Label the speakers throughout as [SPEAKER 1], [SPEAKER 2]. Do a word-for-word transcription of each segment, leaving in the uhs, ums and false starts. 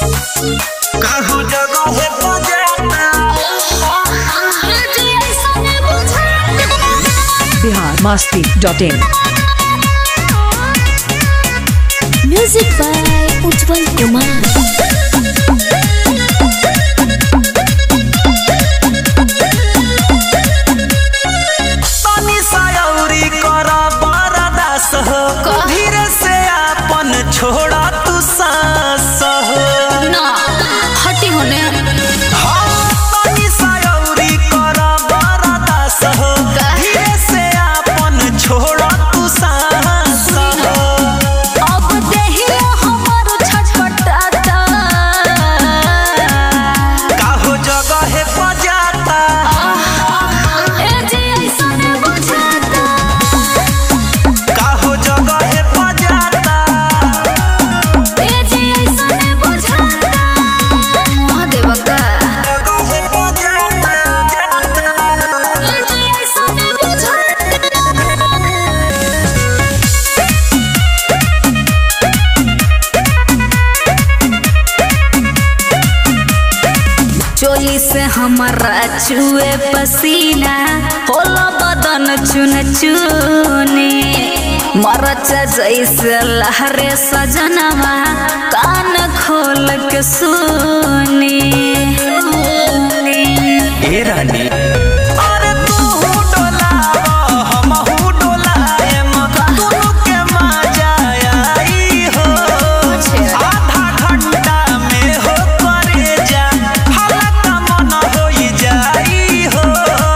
[SPEAKER 1] कहूँ जगह है
[SPEAKER 2] Bihar Masti dot in.
[SPEAKER 3] Music by Ujjwal Kumar.
[SPEAKER 1] तनी सायौरी करा बरदास हो, धीरे से अपन छोड़ा तू सांस हो।
[SPEAKER 3] ना हटी होने।
[SPEAKER 1] हाँ तनी सायौरी करा बरदास हो, धीरे से अपन छोड़ा तू सांस हो।
[SPEAKER 3] अब देहिया हमारो छटपटाता।
[SPEAKER 1] काहो जगह है बजाता।
[SPEAKER 3] ए जी ऐसा ने बुझाता।
[SPEAKER 1] काहो जगह है बजाता।
[SPEAKER 3] ए जी ऐसा ने बुझाता। महादेव का।
[SPEAKER 1] जगह है बजाता।
[SPEAKER 3] ए जी ऐसा ने बुझाता। चोली से हमारा चुए पसीना, होला बदन चुन चुनी। मरच जैसे लहरे सजनवा, कान खोल के सुनी।
[SPEAKER 1] ए रानी अरे तू डोलावा हमहू डोलाएम, दोनों के मजा आई हो। आधा घंटा में हो करे जा, हालत मन होई जाई हो।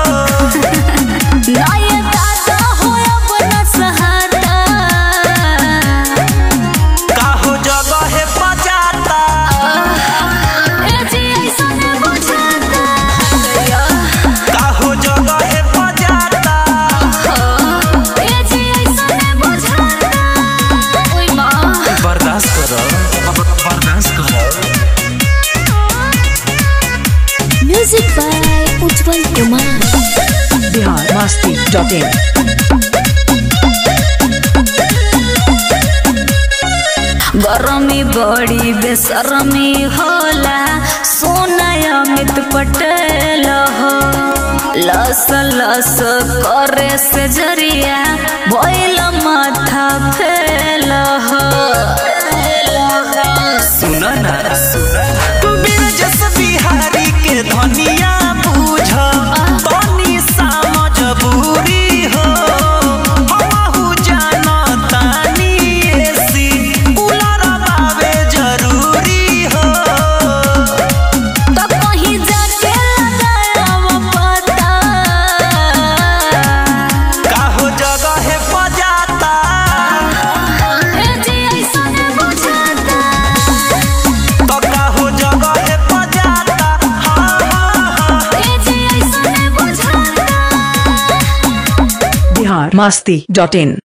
[SPEAKER 3] ना ये दादा हो अपना सहारा।
[SPEAKER 1] काहो जगह है बजाता।
[SPEAKER 3] ए जी ऐसा ने बुझाता।
[SPEAKER 1] काहो जगह है बजाता।
[SPEAKER 3] ए जी ऐसा ने बुझाता। ओय माँ।
[SPEAKER 1] बर्दाश्त करो, बर्दाश्त करो।
[SPEAKER 3] Music by Ujjwal Kumar.
[SPEAKER 2] Bihar Masti dot in.
[SPEAKER 3] गरमी बड़ी बेसरमी होला, सोना अमित पटेल हो। लस लस करे से जरिया, भइल माथा फेल हो।
[SPEAKER 1] सुना ना बिरजस बिहारी के धनिया बूझ, तनी सा मजबूरी हो। हमहू जानतानी एसी कूलर बावे जरूरी हो।
[SPEAKER 3] तो कहीं जाके लगाया पता।
[SPEAKER 1] काहो जगह है बजाता।
[SPEAKER 3] ए जी ऐसा ने बुझाता।
[SPEAKER 1] तो काहो जगह है बजाता। हाँ हाँ हाँ
[SPEAKER 3] ए जी ऐसा ने बुझाता।
[SPEAKER 2] बिहार मस्ती डॉट इन।